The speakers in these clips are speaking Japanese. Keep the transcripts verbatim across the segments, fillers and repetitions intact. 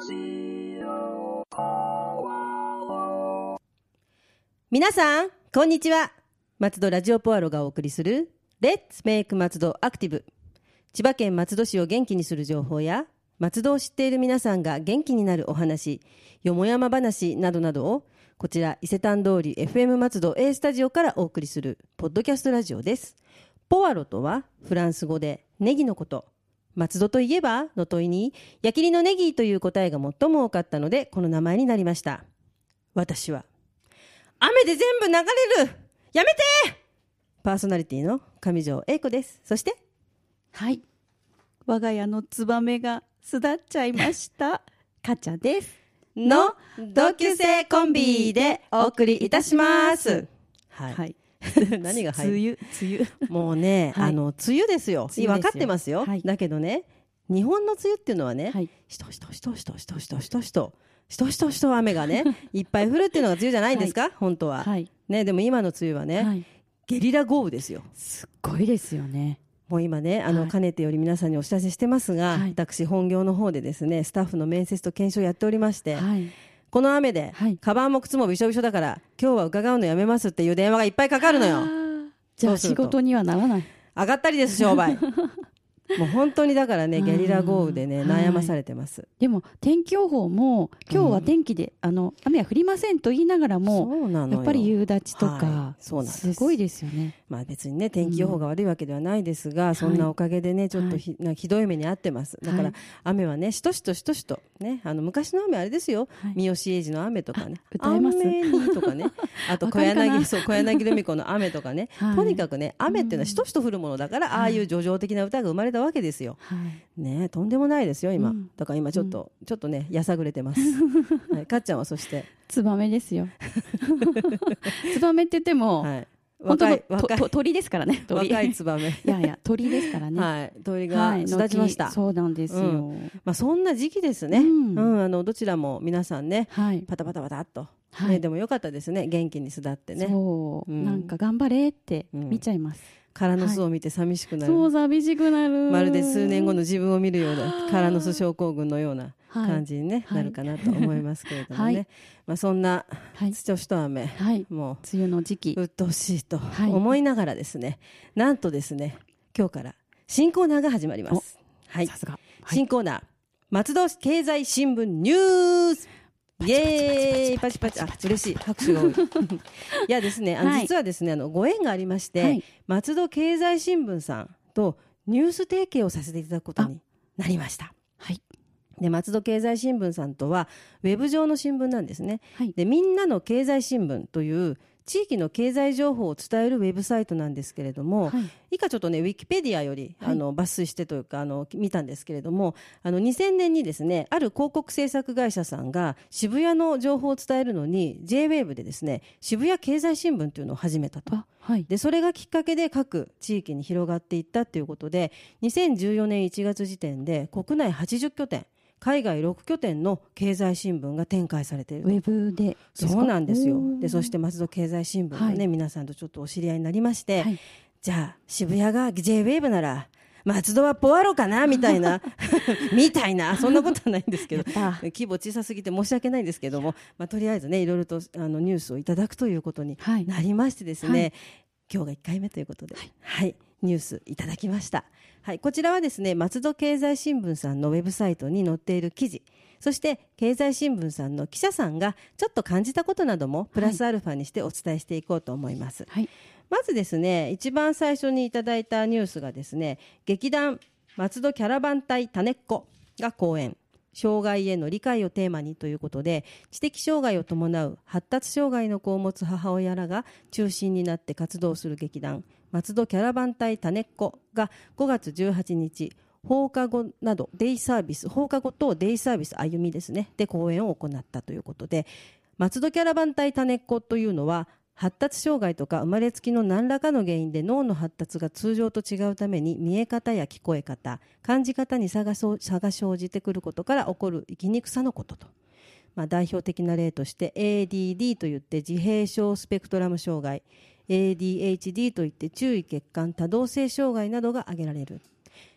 皆さんこんにちは。松戸ラジオポアロがお送りするレッツメイク松戸アクティブ。千葉県松戸市を元気にする情報や松戸を知っている皆さんが元気になるお話、よもやま話などなどをこちら伊勢丹通り エフエム 松戸 A スタジオからお送りするポッドキャストラジオです。ポアロとはフランス語でネギのこと。松戸といえばの問いに焼きりのネギという答えが最も多かったのでこの名前になりました。私は雨で全部流れるやめてパーソナリティの上条英子です。そしてはい、我が家のツバメが巣立っちゃいましたかちゃですの同級生コンビでお送りいたします。はい、はい何が入る？ 梅雨梅雨もうね、はい、あの梅雨ですよ。分かってますよ、はい、だけどね日本の梅雨っていうのはね、はい、しとしとしとしとしとしとしとしとしとしとしと雨がねいっぱい降るっていうのが梅雨じゃないんですか、はい、本当は、はいね、でも今の梅雨はね、はい、ゲリラ豪雨ですよ。 すっごいですよね。 もう今ねあの、はい、かねてより皆さんにお知らせしてますが、はい、私本業の方でですねスタッフの面接と検証をやっておりまして、はい、この雨で、はい、カバンも靴もびしょびしょだから今日は伺うのやめますっていう電話がいっぱいかかるのよ。 じゃあ仕事にはならない。 上がったりです商売もう本当にだからねゲリラ豪雨でね悩まされてます、はい、 でも天気予報も今日は天気で、うん、あの雨は降りませんと言いながらもそうなのよやっぱり夕立とか、はい、そうなんです。すごいですよね。 まあ別にね天気予報が悪いわけではないですが、うん、そんなおかげでねちょっと ひ,、はい、ひどい目に遭ってます。だから、はい、雨はねしとしとしとしとねあの昔の雨あれですよ、はい、三好英二の雨とかね歌えます雨にとかねあと小柳そう小柳ルミ子の雨とかね、はい、とにかくね雨っていうのはしとしと降るものだから、うん、ああいう叙情的な歌が生まれたわけですよ、はい、ねとんでもないですよ今、うん、だから今ちょっと、うん、ちょっとねやさぐれてます、はい、かっちゃんはそしてツバメですよツバメって言っても、はい、若い若い鳥ですからね。鳥若いツバメいやいや鳥ですからね、 はい、鳥が育ちました、はい、 そうなんですよ、 うんまあ、そんな時期ですね、うんうん、あのどちらも皆さんね、はい、パタパタパタっと、はいね、でもよかったですね元気に巣立ってね。 そう、うん、なんか頑張れって見ちゃいます、うん空の巣を見て寂しくなる、 はい、そう寂しくなる。 まるで数年後の自分を見るような空の巣症候群のような感じに、ねはい、なるかなと思いますけれどもね、はいまあ、そんなしとしと雨、はい、もう梅雨の時期鬱陶しいと思いながらですね、はい、なんとですね今日から新コーナーが始まります、はい、さすが、はい、新コーナー松戸経済新聞ニュースイエーイパチパチあ嬉しい拍手が多いいやですねあの、はい、実はですねあのご縁がありまして、はい、松戸経済新聞さんとニュース提携をさせていただくことになりました。はい、で松戸経済新聞さんとはウェブ上の新聞なんですね、はい、でみんなの経済新聞という地域の経済情報を伝えるウェブサイトなんですけれども、はい、以下ちょっとねウィキペディアより、はい、あの抜粋してというかあの見たんですけれどもあのにせんねんにですねある広告制作会社さんが渋谷の情報を伝えるのに ジェイウェーブ でですね渋谷経済新聞というのを始めたと、はい、でそれがきっかけで各地域に広がっていったということでにせんじゅうよねんいちがつ時点で国内はちじゅっきょてん海外ろくきょてんの経済新聞が展開されている。 ウェブでですか？ そうなんですよ。でそして松戸経済新聞の、ねはい、皆さんとちょっとお知り合いになりまして、はい、じゃあ渋谷が ジェイウェーブ なら松戸はポアロかなみたいなみたいなそんなことはないんですけど規模小さすぎて申し訳ないんですけども、まあ、とりあえずねいろいろとあのニュースをいただくということになりましてですね、はいはい、今日がいっかいめということで、はいはい、ニュースいただきました。はい、こちらはですね松戸経済新聞さんのウェブサイトに載っている記事、そして経済新聞さんの記者さんがちょっと感じたことなどもプラスアルファにしてお伝えしていこうと思います、はい、まずですね一番最初にいただいたニュースがですね劇団松戸キャラバン隊たねっこが講演障害への理解をテーマにということで知的障害を伴う発達障害の子を持つ母親らが中心になって活動する劇団松戸キャラバン隊たねっこがごがつじゅうはちにち放課後などデイサービス放課後とデイサービス歩みですねで講演を行ったということで松戸キャラバン隊たねっこというのは発達障害とか生まれつきの何らかの原因で脳の発達が通常と違うために見え方や聞こえ方感じ方に差が生じてくることから起こる生きにくさのことと、まあ、代表的な例として エーディーディー といって自閉症スペクトラム障害 エーディーエイチディー といって注意欠陥多動性障害などが挙げられる。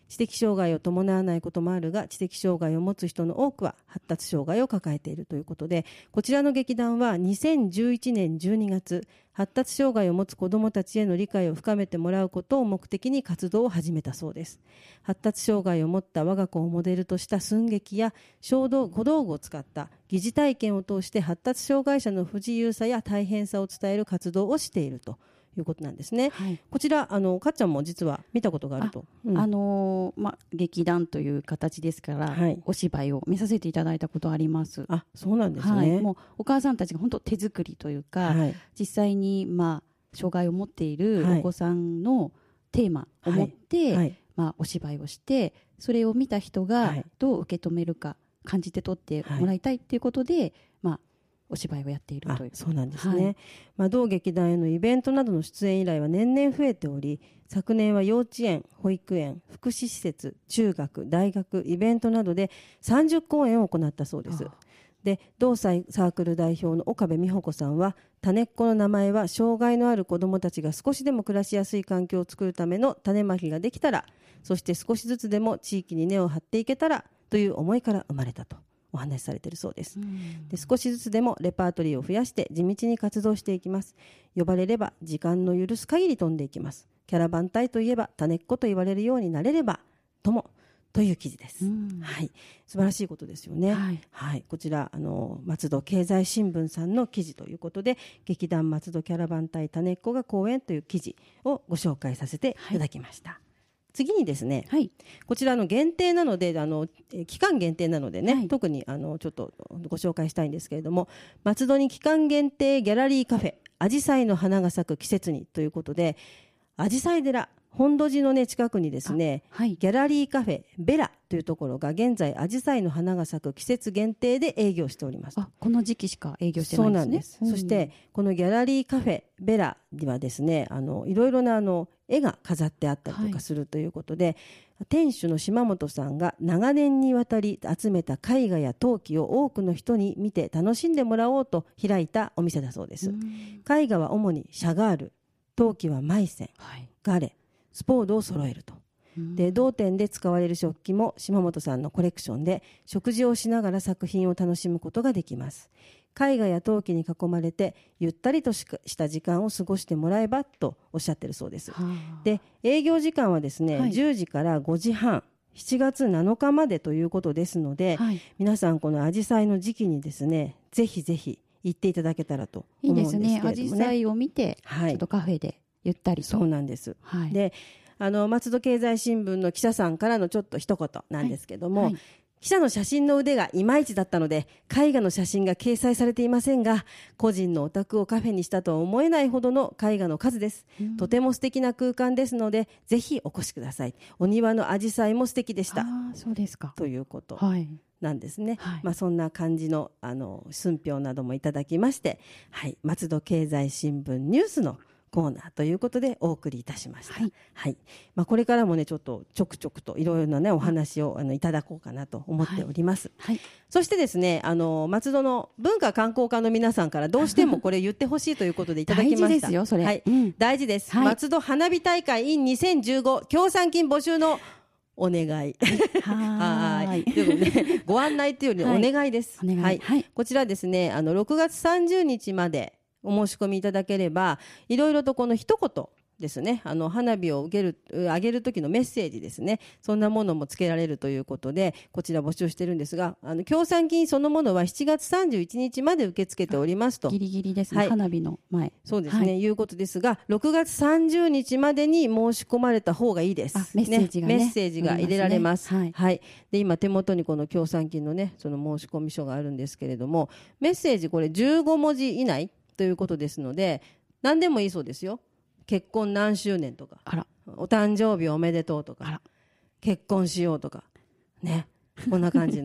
知的障害を伴わないこともあるが、知的障害を持つ人の多くは発達障害を抱えているということで、こちらの劇団はにせんじゅういちねんじゅうにがつ、発達障害を持つ子どもたちへの理解を深めてもらうことを目的に活動を始めたそうです。発達障害を持った我が子をモデルとした寸劇や小道小道具を使った疑似体験を通して発達障害者の不自由さや大変さを伝える活動をしているということなんですね。はい、こちらあのかっちゃんも実は見たことがあると。 あ、うん、あのー、ま、劇団という形ですから、はい、お芝居を見させていただいたことあります。 あ、そうなんですね。はい、 もうお母さんたちが本当手作りというか、はい、実際に、まあ、障害を持っているお子さんのテーマを持って、はいはい、まあ、お芝居をして、それを見た人がどう受け止めるか感じて取ってもらいたいということで、まあお芝居をやっているという。 そうなんですね。はい、まあ、同劇団へのイベントなどの出演依頼は年々増えており、昨年は幼稚園、保育園、福祉施設、中学、大学、イベントなどでさんじゅっこうえんを行ったそうです。で、同サークル代表の岡部美穂子さんは、種っこの名前は障害のある子どもたちが少しでも暮らしやすい環境を作るための種まきができたら、そして少しずつでも地域に根を張っていけたらという思いから生まれたとお話しされているそうです。で、少しずつでもレパートリーを増やして地道に活動していきます。呼ばれれば時間の許す限り飛んでいきます。キャラバン隊といえば種っ子と言われるようになれればともという記事です。はい、素晴らしいことですよね。はいはい、こちらあの松戸経済新聞さんの記事ということで、劇団松戸キャラバン隊種っ子が公演という記事をご紹介させていただきました。はい、次にですね、はい、こちらの限定なのであの期間限定なのでね、はい、特にあのちょっとご紹介したいんですけれども、松戸に期間限定ギャラリーカフェあじさいの花が咲く季節にということで、あじさい寺本土寺の、ね、近くにですね、はい、ギャラリーカフェベラというところが現在あじさいの花が咲く季節限定で営業しております。 あ、この時期しか営業してないんですね。そうなんです。 うん、そしてこのギャラリーカフェベラにはですね、あのいろいろなあの絵が飾ってあったりとかするということで、はい、店主の島本さんが長年にわたり集めた絵画や陶器を多くの人に見て楽しんでもらおうと開いたお店だそうです。絵画は主にシャガール、陶器はマイセン、はい、ガレ、スポードを揃えると。で、同店で使われる食器も島本さんのコレクションで、食事をしながら作品を楽しむことができます。絵画や陶器に囲まれてゆったりとした時間を過ごしてもらえばとおっしゃってるそうです。で、営業時間はですね、はい、じゅうじからごじはん、しちがつなのかまでということですので、はい、皆さんこのアジサイの時期にですね、ぜひぜひ行っていただけたらと思うんですけれどもね。いいですね。アジサイを見て、はい、ちょっとカフェでゆったりと。 そうなんです。はい、で、あの松戸経済新聞の記者さんからのちょっと一言なんですけども、はいはい、記者の写真の腕がいまいちだったので絵画の写真が掲載されていませんが、個人のお宅をカフェにしたとは思えないほどの絵画の数です。とても素敵な空間ですのでぜひお越しください。お庭のアジサイも素敵でした。 あ、そうですか。 ということなんですね。はい、まあ、そんな感じのあの寸評などもいただきまして、はい、松戸経済新聞ニュースのコーナーということでお送りいたしました。はいはい、まあ、これからもねちょっとちょくちょくといろいろなねお話をあのいただこうかなと思っております。はいはい、そしてですね、あの松戸の文化観光課の皆さんからどうしてもこれ言ってほしいということでいただきました。 大事ですよそれ。はい、 うん、大事です。はい、松戸花火大会 in にせんじゅうご 協賛金募集のお願い。はい。でもね、ご案内というよりお願いです。はい。はいはい、こちらですね、あのろくがつさんじゅうにちまでお申し込みいただければ、いろいろとこの一言ですね、あの花火を受ける上げる時のメッセージですね、そんなものもつけられるということでこちら募集してるんですが、あの協賛金そのものはしちがつさんじゅういちにちまで受け付けておりますと。 ギリギリですね、はい、花火の前。 そうですね、はい、いうことですがろくがつさんじゅうにちまでに申し込まれた方がいいです。 メッセージがね、 メッセージが入れられます。はいはい、で今手元にこの協賛金のねその申し込み書があるんですけれども、メッセージこれじゅうごもじ以内ということですので何でもいいそうですよ。結婚何周年とか、あら、お誕生日おめでとうとか、あら、結婚しようとかね、こんな感じの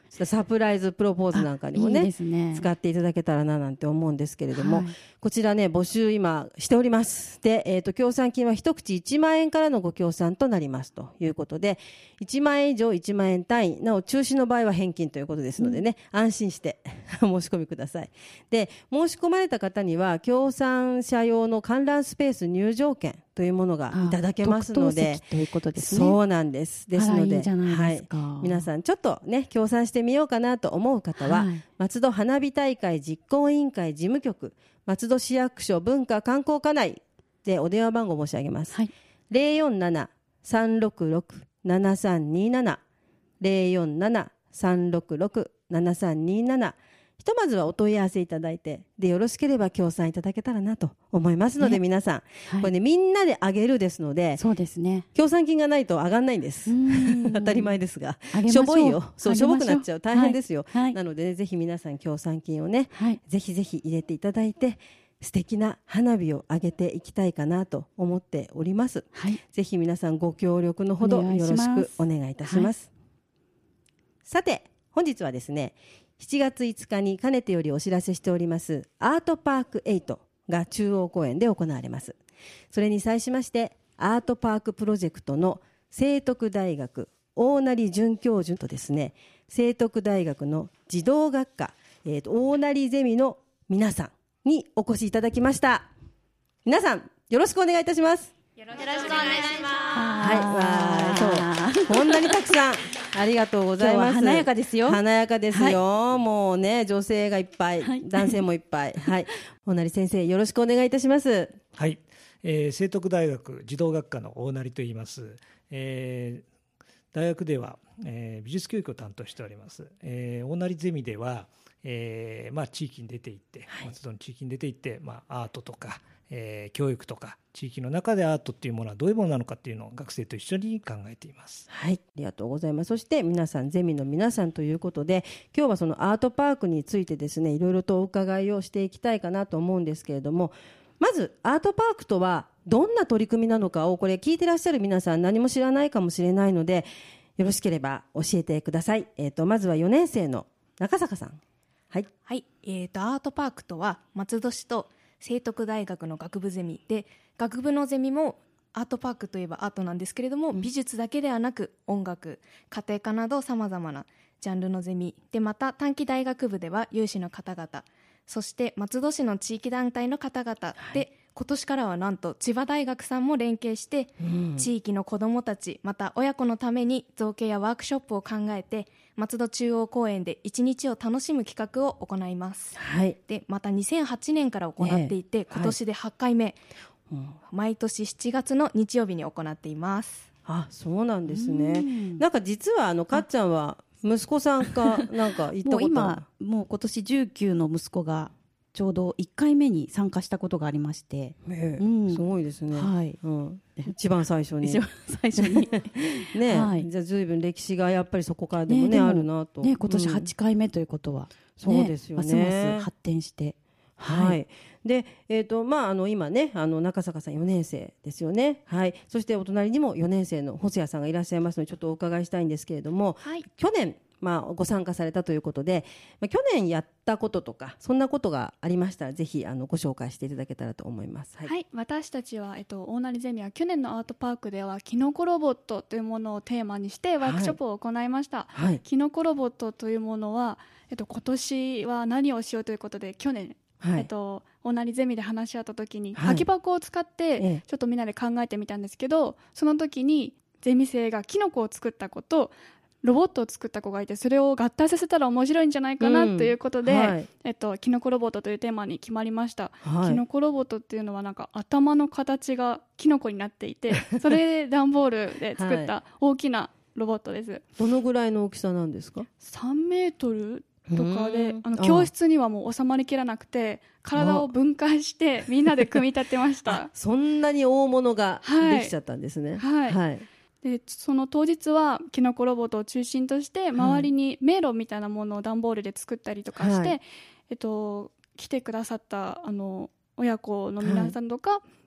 サプライズプロポーズなんかにも ね, いいですね使っていただけたらななんて思うんですけれども、 はい、 こちらね募集今しております。で、えー、と協賛金は一口いちまんえんからのご協賛となりますということで、いちまんえん以上いちまんえん単位、なお中止の場合は返金ということですのでね、うん、安心して申し込みください。で、申し込まれた方には協賛者用の観覧スペース入場券というものがいただけますので、 ということですね。 そうなんです。ですので、 いいじゃないですか、 はい、皆さんちょっとね協賛してみようかなと思う方は、はい、松戸花火大会実行委員会事務局松戸市役所文化観光課内でお電話番号申し上げます、はい、ゼロよんなな さんろくろく ななさんになな ゼロよんなな さんろくろく ななさんになな、ひとまずはお問い合わせいただいて、でよろしければ協賛いただけたらなと思いますので、ね、皆さん、はい、これねみんなであげるですので、 そうですね、 協賛金がないと上がんないんです。当たり前ですが、しょぼいよ、そうしょぼくなっちゃう、大変ですよ、はいはい、なので、ね、ぜひ皆さん協賛金をね、はい、ぜひぜひ入れていただいて素敵な花火を上げていきたいかなと思っております、はい、ぜひ皆さんご協力のほどよろしくお願いいたします。はい、さて本日はですねしちがついつかにかねてよりお知らせしておりますアートパークエイトが中央公園で行われます。それに際しましてアートパークプロジェクトの聖徳大学大成准教授とですね、聖徳大学の児童学科、えー、と大成ゼミの皆さんにお越しいただきました。皆さんよろしくお願いいたします。 よろしくお願いします。 はい、わそうこんなにたくさんありがとうございます。 今日は華やかですよ。 華やかですよ、はい、もうね女性がいっぱい、はい、男性もいっぱいはい大成先生よろしくお願いいたします。 はい、えー、聖徳大学児童学科の大成と言います、えー、大学では、えー、美術教育を担当しております、えー、大成ゼミでは、えーまあ、地域に出て行って、はい、松戸の地域に出て行って、まあ、アートとかえー、教育とか地域の中でアートっていうものはどういうものなのかっていうのを学生と一緒に考えています。 はい、ありがとうございます。そして皆さんゼミの皆さんということで、今日はそのアートパークについてですねいろいろとお伺いをしていきたいかなと思うんですけれども、まずアートパークとはどんな取り組みなのかをこれ聞いてらっしゃる皆さん何も知らないかもしれないので、よろしければ教えてください。えーと、まずはよねん生の中坂さん。はい、 はい、えーと、アートパークとは松戸市と聖徳大学の学部ゼミで、学部のゼミもアートパークといえばアートなんですけれども、うん、美術だけではなく音楽、家庭科などさまざまなジャンルのゼミで、また短期大学部では有志の方々、そして松戸市の地域団体の方々で、はい、今年からはなんと千葉大学さんも連携して、うん、地域の子どもたちまた親子のために造形やワークショップを考えて松戸中央公園でいちにちを楽しむ企画を行います、はい、でまたにせんはちねんから行っていて、ね、今年ではちかいめ、はい、毎年しちがつの日曜日に行っています。 あ、そうなんですね。んなんか実はあのかっちゃんは息子さんかなんか行ったこともう今もう今年じゅうきゅうの息子がちょうどいっかいめに参加したことがありまして、 ねうん、すごいですね、はいうん、一番最初に一番最初にね、はい、じゃあ随分歴史がやっぱりそこからでも ね, ねあるなと、 ね、今年はちかいめということは、うんね、そうですよね、ますます発展してはい、はい、で、えーとまあ、あの今ねあの中坂さんよねん生ですよね、はい、そしてお隣にもよねん生の細谷さんがいらっしゃいますのでちょっとお伺いしたいんですけれども、はい、去年まあ、ご参加されたということで、まあ、去年やったこととかそんなことがありましたらぜひあのご紹介していただけたらと思います。 はい、はい、私たちは、えっと、大成ゼミは去年のアートパークではキノコロボットというものをテーマにしてワークショップを行いました、はいはい、キノコロボットというものは、えっと、今年は何をしようということで去年はいえっと、大成ゼミで話し合った時に、はい、空き箱を使ってちょっとみんなで考えてみたんですけど、ええ、その時にゼミ生がキノコを作った子とロボットを作った子がいて、それを合体させたら面白いんじゃないかなということで、うんはいえっと、キノコロボットというテーマに決まりました、はい、キノコロボットっていうのはなんか頭の形がキノコになっていてそれで段ボールで作った大きなロボットです、はい、 どのぐらいの大きさなんですか？ さんメートルとかであの教室にはもう収まりきらなくて体を分解してみんなで組み立てましたそんなに大物ができちゃったんですね。 はい、はいはいでその当日はキノコロボットを中心として周りに迷路みたいなものを段ボールで作ったりとかして、はいえっと、来てくださったあの親子の皆さんとか、はい、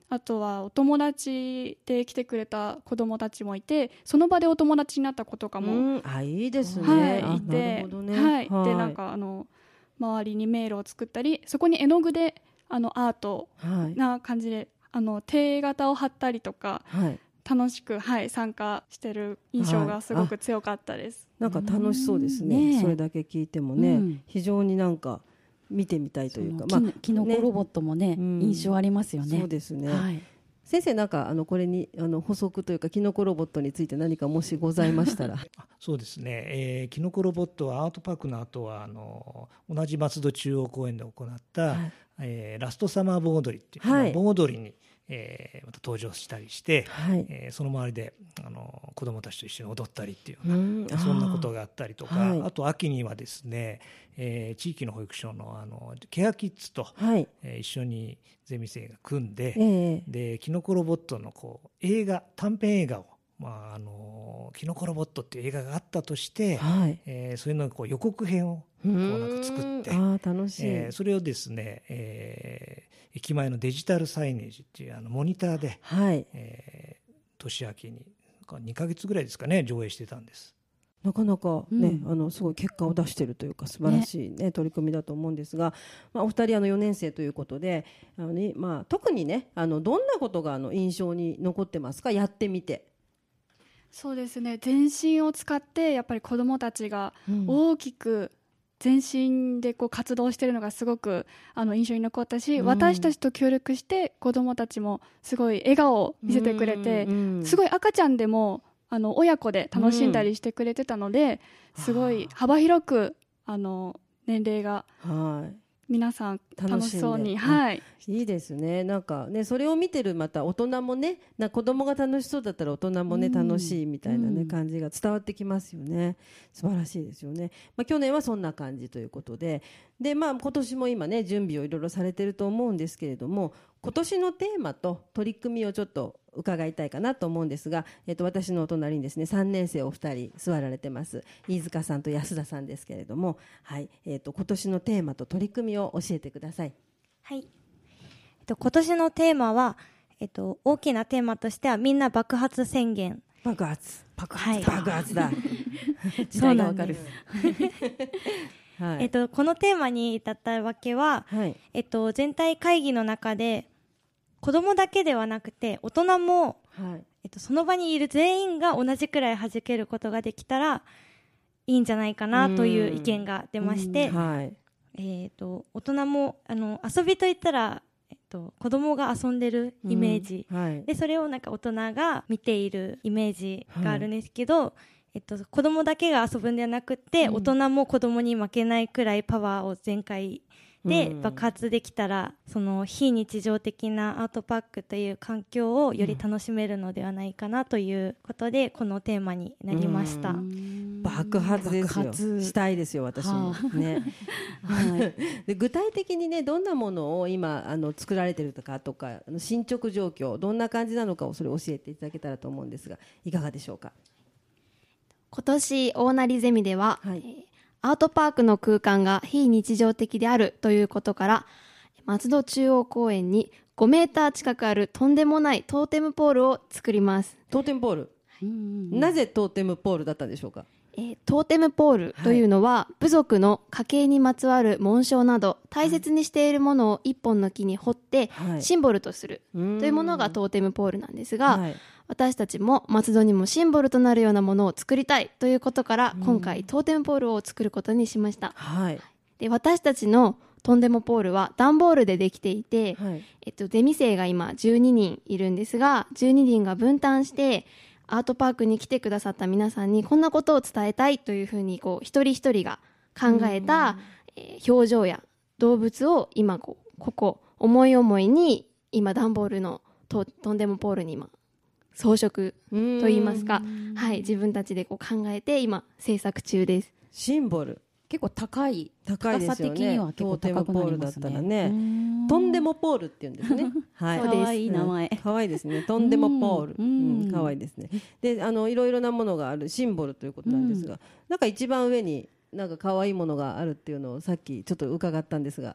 あとはお友達で来てくれた子どもたちもいて、その場でお友達になった子とかも、 うん、あいいですね、 はい、いて、 なるほどね、 はいはい、 でなんかあの周りに迷路を作ったり、そこに絵の具であのアートな感じで、はい、あの手形を貼ったりとか、はい、楽しく、はい、参加してる印象がすごく強かったです、 はい、なんか楽しそうですね、ね、それだけ聞いてもね、うん、非常になんか見てみたいというか、 まあ、キノコロボットもね、うん、印象ありますよね。 そうですね、 はい、 先生なんかあのこれにあの補足というかキノコロボットについて何かもしございましたらそうですね、えー、キノコロボットはアートパークの後はあの同じ松戸中央公園で行った、はい、えー、ラストサマー盆踊りっていう、はい、盆踊りにえー、また登場したりして、はい、えー、その周りであの子どもたちと一緒に踊ったりっていうような、そんなことがあったりとか、はい、あと秋にはですね、えー、地域の保育所のあのケアキッズと、はい、えー、一緒にゼミ生が組んで、えー、でキノコロボットのこう映画短編映画を、まあ、あのキノコロボットっていう映画があったとして、はい、えー、そういうのこう予告編をこうなんか作って、 あ楽しい、 えー、それをですね、えー駅前のデジタルサイネージっていうあのモニターで、はい、えー、年明けににかげつぐらいですかね上映してたんです。 なかなかね、うん、あのすごい結果を出しているというか素晴らしい、ねね、取り組みだと思うんですが、まあ、お二人あのよねん生ということであの、ね、まあ、特にねあのどんなことがあの印象に残ってますか、やってみて。 そうですね、全身を使ってやっぱり子どもたちが大きく全身でこう活動しているのがすごくあの印象に残ったし、うん、私たちと協力して子どもたちもすごい笑顔を見せてくれて、うん、すごい赤ちゃんでもあの親子で楽しんだりしてくれてたので、うん、すごい幅広くあの年齢が、はい、皆さん楽しそうに、はい、 いいですね。なんかねそれを見てるまた大人もね、な子供が楽しそうだったら大人もね、うん、楽しいみたいなね、うん、感じが伝わってきますよね。素晴らしいですよね。まあ、去年はそんな感じということで、でまあ今年も今ね準備をいろいろされてると思うんですけれども、今年のテーマと取り組みをちょっと伺いたいかなと思うんですが、えっと、私のお隣にですねさんねん生お二人座られてます飯塚さんと安田さんですけれども、はい、えっと、今年のテーマと取り組みを教えてください。 はい、えっと、今年のテーマは、えっと、大きなテーマとしてはみんな爆発宣言。 爆発爆発、はい、爆発だ時代がわかるはい、えっと、このテーマに至ったわけは、はい、えっと、全体会議の中で子供だけではなくて大人も、はい、えっと、その場にいる全員が同じくらい弾けることができたらいいんじゃないかなという意見が出まして、はい、えっと、大人もあの遊びといったら、えっと、子供が遊んでるイメージ、はい、でそれをなんか大人が見ているイメージがあるんですけど、はい、えっと、子供だけが遊ぶんではなくて、うん、大人も子供に負けないくらいパワーを全開で爆発できたら、うん、その非日常的なアートパークという環境をより楽しめるのではないかなということで、うん、このテーマになりました。 爆発ですよ。したいですよ私も、ねはい、で具体的にねどんなものを今あの作られてるとかとか進捗状況どんな感じなのかをそれ教えていただけたらと思うんですがいかがでしょうか。 今年大成ゼミでは、はい、アートパークの空間が非日常的であるということから松戸中央公園にごメーター近くあるとんでもないトーテムポールを作ります。 トーテムポール、はい、なぜトーテムポールだったんでしょうか。 えー、トーテムポールというのは、はい、部族の家系にまつわる紋章など大切にしているものを一本の木に彫って、はい、シンボルとするというものがトーテムポールなんですが、はい、私たちも松戸にもシンボルとなるようなものを作りたいということから今回トーテムポールを作ることにしました、はい、で私たちのトンデモポールは段ボールでできていて、はい、えっと、ゼミ生が今じゅうににんいるんですがじゅうににんが分担してアートパークに来てくださった皆さんにこんなことを伝えたいというふうにこう一人一人が考えた、えー、表情や動物を今こうここ思い思いに今段ボールのトンデモポールに今装飾といいますか、はい、自分たちでこう考えて今制作中です。 シンボル結構高い高いですよね。高さ的には結構高くなりますね。トーテムポールだったらねトンデモポールって言うんですねはい、 そうです。かわいい名前、 うん、かわいいですね。トンデモポール、うんうん、かわいいですね。であのいろいろなものがあるシンボルということなんですが、うん、なんか一番上になんかかわいいものがあるっていうのをさっきちょっと伺ったんですが。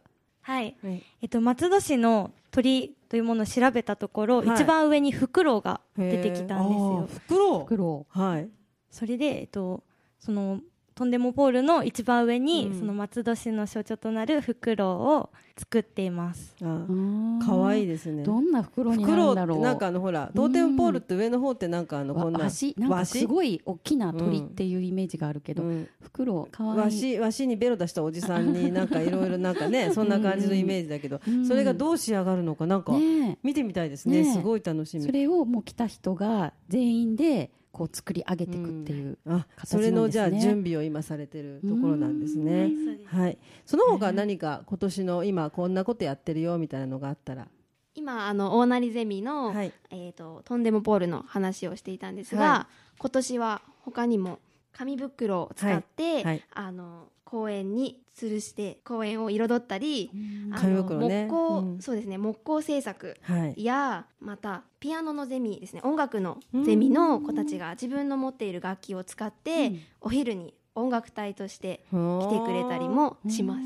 はい、はい、えっと、松戸市の鳥というものを調べたところ、はい、一番上にフクロウが出てきたんですよ。 フクロウ、 フクロウ、はい、 それで、えっと、そのトンデモポールの一番上に、うん、その松戸市の象徴となるフクロウを作っています。 ああ、かわいいですね。 どんなフクロウになるんだろう。 なんかあのほらトーテムポールって上の方ってなんかあのこんなワシ、なんかすごい大きな鳥っていうイメージがあるけど、うん、フクロウかわいい。 ワシ、ワシにベロ出したおじさんになんかいろいろなんかねそんな感じのイメージだけど、うん、それがどう仕上がるのかなんか見てみたいですね。ね、すごい楽しみ。 それをもう来た人が全員でこう作り上げていくっていう形なんですね。 あ、それのじゃあ準備を今されてるところなんですね。はい。その他何か今年の今こんなことやってるよみたいなのがあったら。 今あの大成ゼミの、はい、えーと、トンデモポールの話をしていたんですが、はい、今年は他にも紙袋を使って、はいはい、あの公園に吊るして公園を彩ったり、あの木工、うん、そうですね、木工制作や、はい、またピアノのゼミですね、音楽のゼミの子たちが自分の持っている楽器を使って、うん、お昼に音楽隊として来てくれたりもします。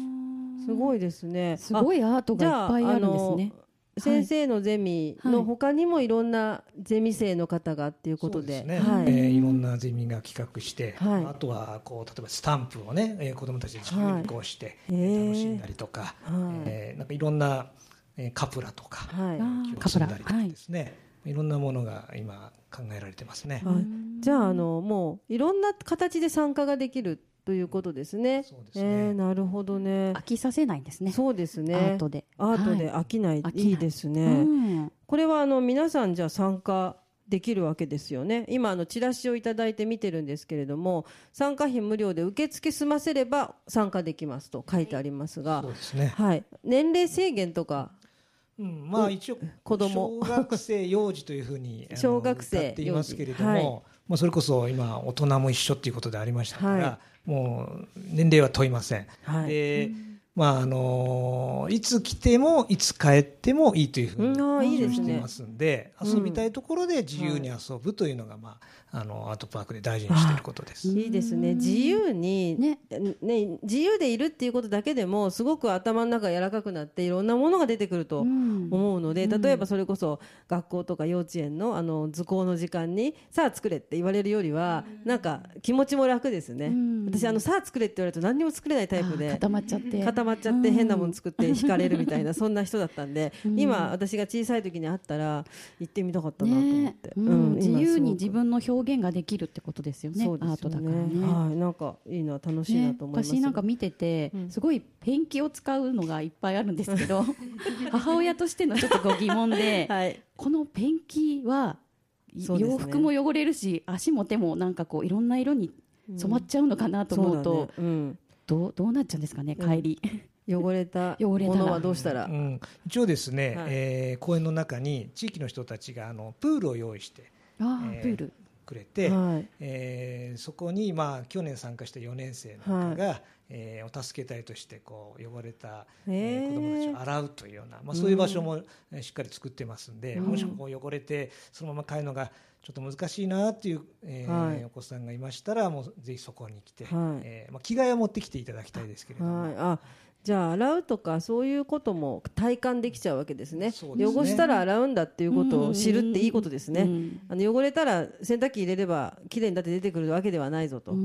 すごいですね。 すごいアートがいっぱいあるんですね。 先生のゼミの他にもいろんなゼミ生の方がっていうことで、 そうですね、はい、えー、いろんなゼミが企画して、はい、あとはこう例えばスタンプをね、えー、子どもたちで自由にこうして、はい、楽しんだりとか、はい、えー、なんかいろんな、えー、カプラとか、はい、木を積んだりとかですね、はい、いろんなものが今考えられてますね。 じゃあ、あのもういろんな形で参加ができるということですね。 そうですね、 えー、なるほどね。 飽きさせないんですね。 そうですね。 アートでアートで飽きない、はい、いいですね、うん、これはあの皆さんじゃあ参加できるわけですよね。今あのチラシをいただいて見てるんですけれども、参加費無料で受付済ませれば参加できますと書いてありますが、 そうですね、 はい、年齢制限とか、 うん、まあ一応子供小学生幼児というふうに小学生歌っていますけれども、はい、まあ、それこそ今大人も一緒ということでありましたから、はい、もう年齢は問いません、はい、で、うん、まああのいつ来てもいつ帰ってもいいというふうに主張していますので、うん、遊びたいところで自由に遊ぶというのが、まあ、あのアートパークで大事にしていることです。 いいですね。自由に、ねね、自由でいるっていうことだけでもすごく頭の中が柔らかくなっていろんなものが出てくると思うので、うん、例えばそれこそ学校とか幼稚園 の, あの図工の時間にさあ作れって言われるよりは、うん、なんか気持ちも楽ですね、うん、私あのさあ作れって言われると何にも作れないタイプで固まっちゃって固まっちゃって変なもの作って惹かれるみたいなそんな人だったんで、うん、今私が小さい時に会ったら行ってみたかったなと思って、ね、 うん、自由に自分の表現ができるってことですよね。そうですよね、アートだからね、 はい、なんかいいな、楽しいなと思います、 ね、私なんか見てて、うん、すごいペンキを使うのがいっぱいあるんですけど母親としてのちょっとこう疑問で、はい、このペンキは洋服も汚れるし、ね、足も手もなんかこういろんな色に染まっちゃうのかなと思うと、うん、うね、うん、どう、どうなっちゃうんですかね、帰り、 うん、汚れたものはどうしたら、うん、 一応ですね、はい、えー、公園の中に地域の人たちがあのプールを用意して、 あ、えー、プールくれて、はい、えー、そこに、まあ、去年参加したよねん生なんかが、はい、えー、お助け隊としてこう汚れた、えー、子どもたちを洗うというような、まあ、そういう場所もしっかり作ってますんで、うん、もしこう汚れてそのまま帰るのがちょっと難しいなっていう、えーはい、お子さんがいましたらもうぜひそこに来て、はい、えーまあ、着替えを持ってきていただきたいですけれども、はい、あ、 じゃあ洗うとかそういうことも体感できちゃうわけですね。そうですね、汚したら洗うんだっていうことを知るっていいことですね、うん、あの汚れたら洗濯機入れればきれいになって出てくるわけではないぞと、うんうん、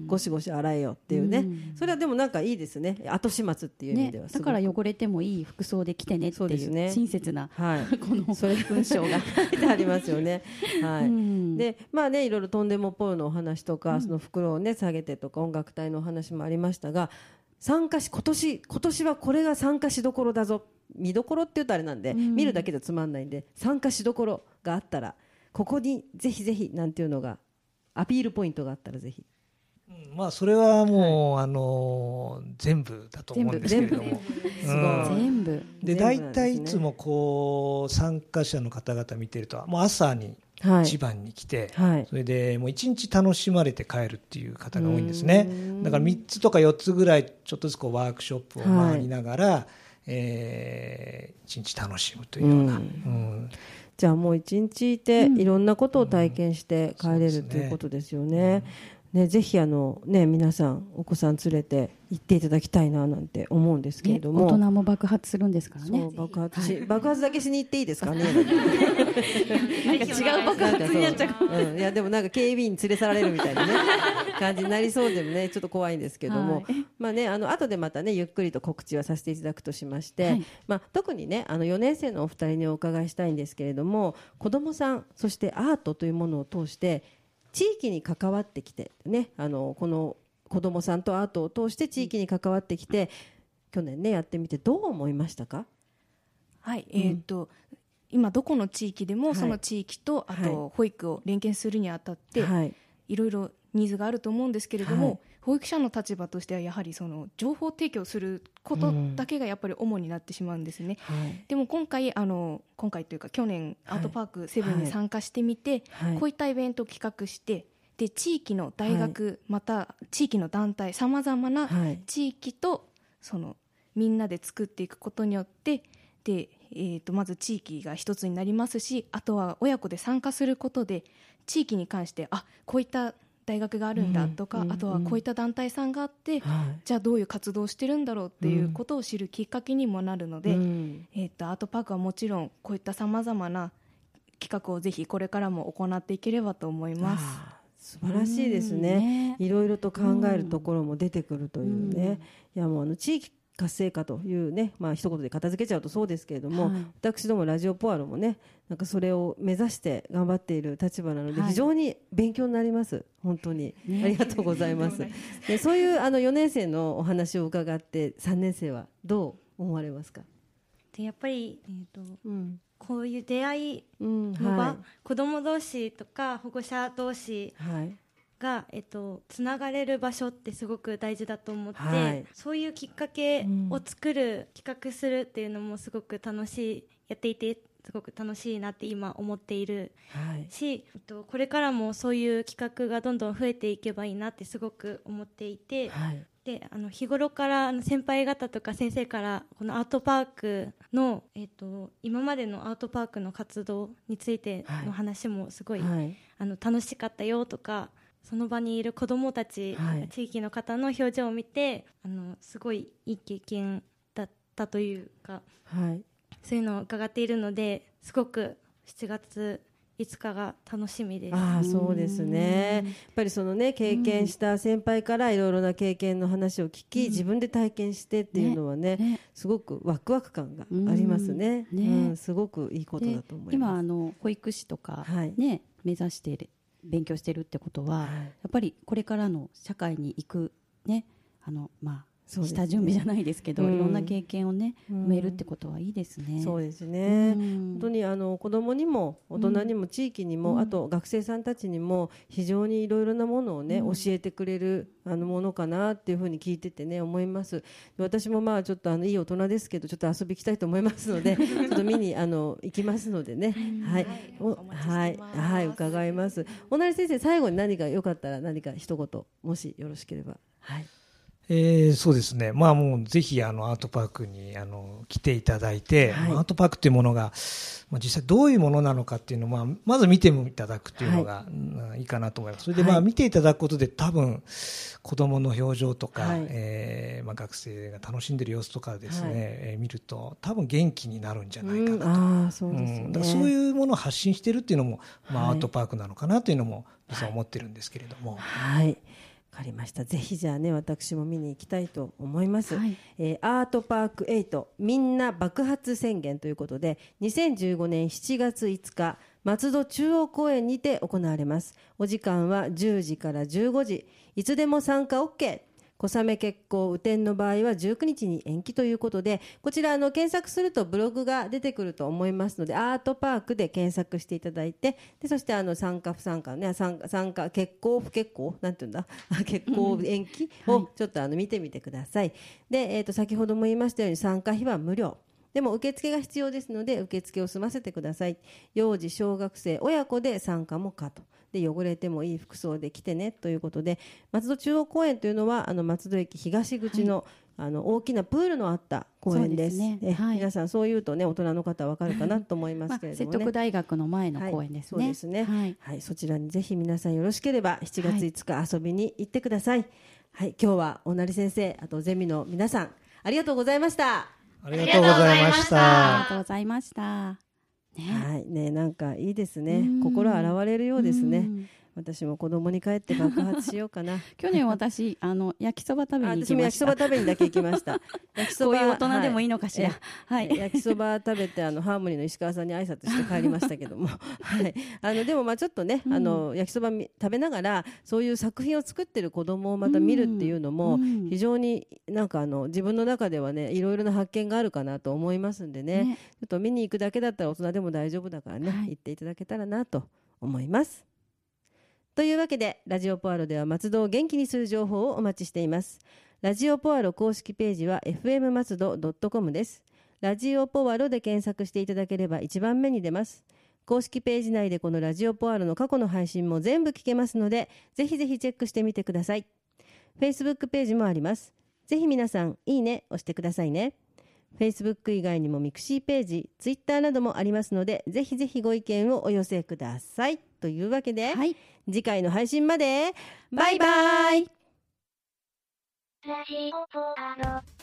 ゴシゴシ洗えよっていうね、うん、それはでもなんかいいですね、後始末っていう意味では、 ね、だから汚れてもいい服装で着てねっていう、ね、親切な、はい、このそれ文章が書いてありますよね、はい、うん、でまあね、いろいろトンデモポールのお話とか、うん、その袋をね下げてとか音楽隊のお話もありましたが、参加し今年今年はこれが参加しどころだぞ、見どころって言うとあれなんで、うん、見るだけでつまんないんで、参加しどころがあったらここにぜひぜひなんていうのがアピールポイントがあったらぜひ、 うん、まあそれはもう、はい、あのー、全部だと思うんですけれども、 全部、うん、全部で大体いつもこう参加者の方々見てるともう朝に一番に来て、はい、それでもう一日楽しまれて帰るっていう方が多いんですね。だからみっつとかよっつぐらいちょっとずつこうワークショップを回りながら、はい、えー、一日楽しむというような、うんうん、 じゃあもう一日いていろんなことを体験して帰れるということですよね。 ね、ぜひあの、ね、皆さんお子さん連れて行っていただきたいななんて思うんですけれども、 ね、大人も爆発するんですからね。 そう爆発し、はい、爆発だけしに行っていいですかねなんか違う爆発になっちゃう、 うん、いやでもなんか警備員に連れ去られるみたいな、ね、感じになりそうでもねちょっと怖いんですけども、はい、まあね、あの後でまたねゆっくりと告知はさせていただくとしまして、はい、まあ、特にねあのよねん生のお二人にお伺いしたいんですけれども、子どもさんそしてアートというものを通して地域に関わってきて、ね、あのこの子どもさんとアートを通して地域に関わってきて、去年ねやってみてどう思いましたか？ はい、えーとうん、今どこの地域でもその地域と、はい、あと保育を連携するにあたって、はい、いろいろニーズがあると思うんですけれども、はい、保育者の立場としてはやはりその情報提供することだけがやっぱり主になってしまうんですね、うん、でも今回あの今回というか去年アートパークセブンに参加してみて、はい、こういったイベントを企画してで地域の大学、はい、また地域の団体さまざまな地域とそのみんなで作っていくことによってで、えー、とまず地域が一つになりますし、あとは親子で参加することで地域に関してあこういった大学があるんだとか、うん、あとはこういった団体さんがあって、うん、じゃあどういう活動をしてるんだろうっていうことを知るきっかけにもなるので、うん、えー、とアートパークはもちろんこういったさまざまな企画をぜひこれからも行っていければと思います。 素晴らしいですね、いろいろと考えるところも出てくるというね、うん、いやもうあの地域活性化というね、まあ一言で片付けちゃうとそうですけれども、はい、私どもラジオポアロもねなんかそれを目指して頑張っている立場なので、はい、非常に勉強になります。本当に、ね、ありがとうございますでそういうあのよねん生のお話を伺ってさんねん生はどう思われますか？ でやっぱり、えーとうん、こういう出会いの場、うんはい、子ども同士とか保護者同士が、えっと、つながれる場所ってすごく大事だと思って、はい、そういうきっかけを作る、うん、企画するっていうのもすごく楽しい、やっていてすごく楽しいなって今思っている、はい、し、えっと、これからもそういう企画がどんどん増えていけばいいなってすごく思っていて、はい、であの日頃からあの先輩方とか先生からこのアートパークの、えっと、今までのアートパークの活動についての話もすごい、はい、あの楽しかったよとか、その場にいる子どもたち、はい、地域の方の表情を見てあのすごいいい経験だったというか、はい、そういうのを伺っているのですごくしちがついつかが楽しみです。 ああそうですね、やっぱりそのね経験した先輩からいろいろな経験の話を聞き、うん、自分で体験してっていうのは ね, ねすごくワクワク感がありますね、うんねうん、すごくいいことだと思います。 今あの保育士とか、ねはい、目指している勉強しているってことは、はい、やっぱりこれからの社会に行くねあのまあ下準備じゃないですけど、うん、いろんな経験をね、うん、埋めるってことはいいですね。 そうですね、うん、本当にあの子どもにも大人にも地域にも、うん、あと学生さんたちにも非常にいろいろなものをね、うん、教えてくれるあのものかなっていうふうに聞いててね思います。私もまあちょっとあのいい大人ですけどちょっと遊び行きたいと思いますのでちょっと見にあの行きますのでねはい、はい、はい、伺います。おなり先生、最後に何かよかったら何か一言もしよろしければ。はい、 えー、そうですね、まあ、もうぜひあのアートパークにあの来ていただいて、はい、アートパークというものが、まあ、実際どういうものなのかっていうのを、まあ、まず見ていただくというのが、はい、いいかなと思います。それで、まあ、見ていただくことで多分子どもの表情とか、はい、えーまあ、学生が楽しんでいる様子とかですね、はいえー、見ると多分元気になるんじゃないかなと、うん、あそうですね、うん、だからそういうものを発信しているっていうのも、まあ、アートパークなのかなというのも実は思ってるんですけれども、 はい、はいわかりました。ぜひじゃあね私も見に行きたいと思います、はいえー、アートパークエイトみんな爆発宣言ということでにせんじゅうごねんしちがついつか松戸中央公園にて行われます。お時間はじゅうじからじゅうごじ、いつでも参加 OK。小雨決行雨天の場合はじゅうくにちに延期ということで、こちらあの検索するとブログが出てくると思いますのでアートパークで検索していただいて、でそしてあの参加不参加ね参加参加決行不決行なんていうんだ決行延期をちょっとあの見てみてください、はい、で、えーと先ほども言いましたように参加費は無料でも受付が必要ですので受付を済ませてください。幼児小学生親子で参加も可とで汚れてもいい服装で来てねということで、松戸中央公園というのはあの松戸駅東口のあの大きなプールのあった公園です。 そうですね、はい、 皆さんそう言うとね大人の方はわかるかなと思いますけれどもね、 まあ、瀬戸大学の前の公園ですね。はい、そうですね、 はいはい、そちらにぜひ皆さんよろしければしちがついつか遊びに行ってください。はい、はい、今日は大成先生、あとゼミの皆さんありがとうございました。 ありがとうございました。 ありがとうございました。 ね、はいね、なんかいいですね。心洗われるようですね。私も子供に帰って爆発しようかな。 去年私あの焼きそば食べに行きました。 私も焼きそば食べにだけ行きました。焼きそば、 そういう大人でもいいのかしら。 はい、はい、焼きそば食べてあのハーモニーの石川さんに挨拶して帰りましたけども、はい、あのでもまあちょっとね、うん、あの焼きそば食べながらそういう作品を作ってる子供をまた見るっていうのも非常になんかあの自分の中ではねいろいろな発見があるかなと思いますんでね、ね、ちょっと見に行くだけだったら大人でも大丈夫だからね、はい、行っていただけたらなと思います。というわけでラジオポアロでは松戸を元気にする情報をお待ちしています。ラジオポアロ公式ページは エフエム 松戸 ドットコム です。ラジオポアロで検索していただければ一番目に出ます。公式ページ内でこのラジオポアロの過去の配信も全部聞けますのでぜひぜひチェックしてみてください。 Facebook ページもあります。ぜひ皆さんいいね押してくださいね。 Facebook 以外にもミクシーページ、Twitter などもありますのでぜひぜひご意見をお寄せください。というわけで、はい、次回の配信までバイバイ。ラジオポアロ。